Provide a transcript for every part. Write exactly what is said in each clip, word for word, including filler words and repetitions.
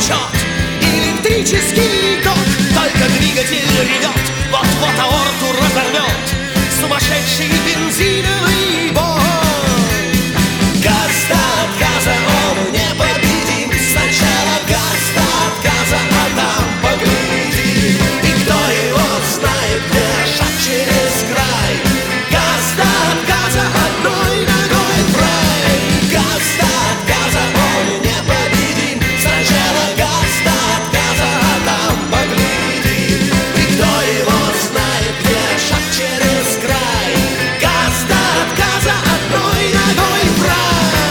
течет электрический ток. Только двигатель ревет, вот-вот аорту разорвет сумасшедший бензиновый бой. Газ до отказа, он непобедим. Сначала газ до отказа, а там поглядим. И кто его знает, где шаг через край. Газ до отказа, одной ногой в рай. Газ до отказа, он непобедим. Сначала газ до отказа, а там поглядим. И кто его знает, где шаг через край. Газ до отказа, одной ногой в рай.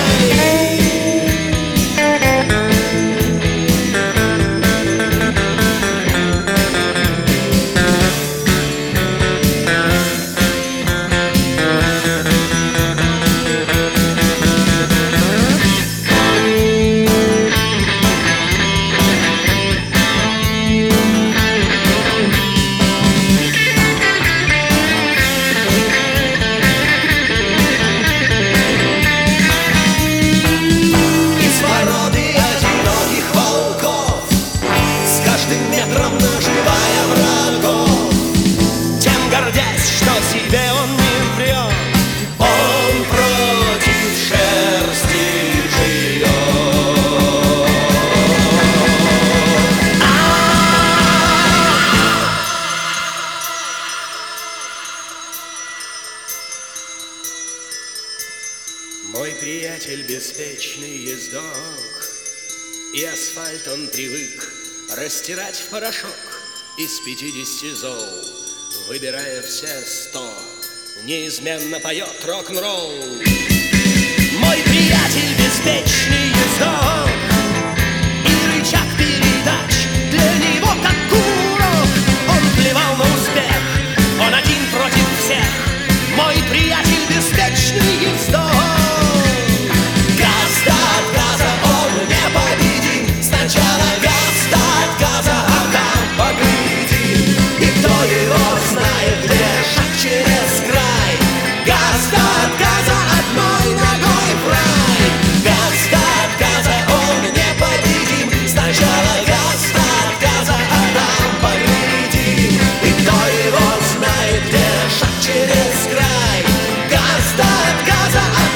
Из породы одиноких волков, с каждым метром наживая врагов, тем гордясь, что себе он не врет, он против шерсти живет. Мой приятель беспечный ездок, и асфальт он привык растирать в порошок. Из пятидесяти зол, выбирая все сто, неизменно поет рок-н-ролл. Мой приятель беспечный ездок, и рычаг передач для него как курок. Он плевал на успех, он один против всех. Мой приятель беспечный ездок. Газ до отказа, он непобедим. Сначала газ до отказа, а там поглядим. И кто его знает, где шаг через край. Газ до отказа, одной ногой в рай. Газ до отказа, он непобедим. Сначала газ до отказа, а там поглядим. И кто его знает, где шаг через край. Газ до отказа,